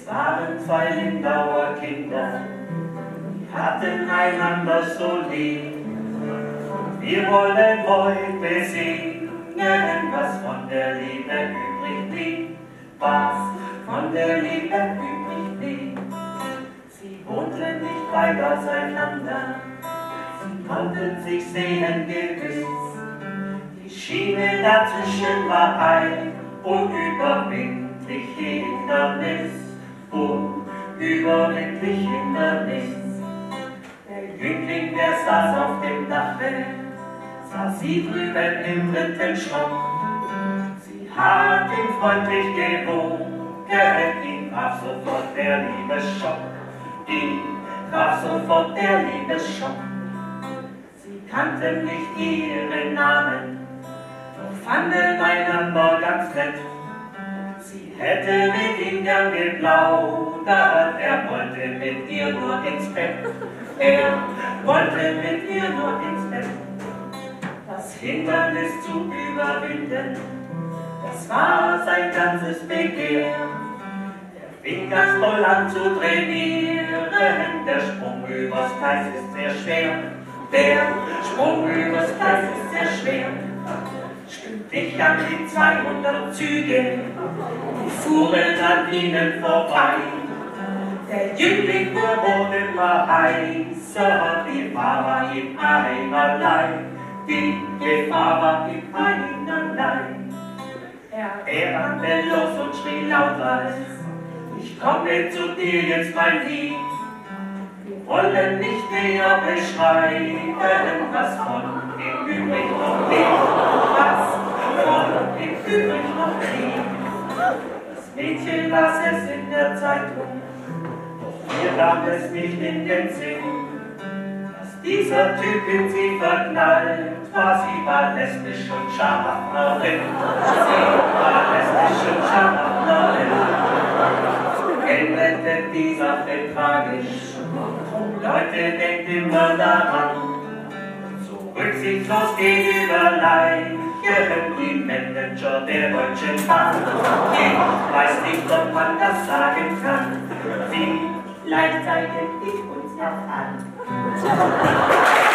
Es waren zwei Lindauer Kinder, die hatten einander so lieb. Wir wollen heute besingen, was von der Liebe übrig blieb. Was von der Liebe übrig blieb. Sie wohnten nicht weit auseinander, sie konnten sich sehen gewiss. Die Schiene dazwischen war ein unüberwindlich Hindernis, unüberwindlich Hindernis. Der Jüngling, der saß auf dem Dache, sah sie drüben im dritten Stock. Sie hat ihn freundlich gewunken, ihm traf sofort der Liebesschock. Ihm traf sofort der Liebesschock. Sie kannten nicht ihren Namen, doch fanden einander ganz nett. Sie hätte mit ihm gern geplaudert, er wollte mit ihr nur ins Bett. Er wollte mit ihr nur ins Bett. Das Hindernis zu überwinden, das war sein ganzes Begehr. Er fing ganz doll an zu trainieren, der Sprung übers Gleis ist sehr schwer. Der Sprung übers Gleis ist sehr schwer. Stimmt dich an die 200 Züge, die fuhren an ihnen vorbei. Der Jüngling wurde immer heißer, die Gefahr war ihm einerlei. Die Gefahr war ihm einerlei. Er rannte los und schrie lauter: Ich komme zu dir jetzt, mein Lieb. Wir wollen nicht näher beschreiben, was von ihm übrig noch blieb. Was von ihm übrig noch blieb. Das Mädchen las es in der Zeitung, doch mir kam es nicht in den Sinn, dass dieser Typ in sie verknallt war. Sie war lesbisch und Scharlachnerin. Sie war lesbisch und Scharlachnerin. Endete die Sache tragisch. Drum, Leute, denkt immer daran, so rücksichtslos gegenüber Leichen die Manager der Deutschen Bahn. Ich weiß nicht, ob man das sagen kann. Vielleicht zeigen die uns auch an.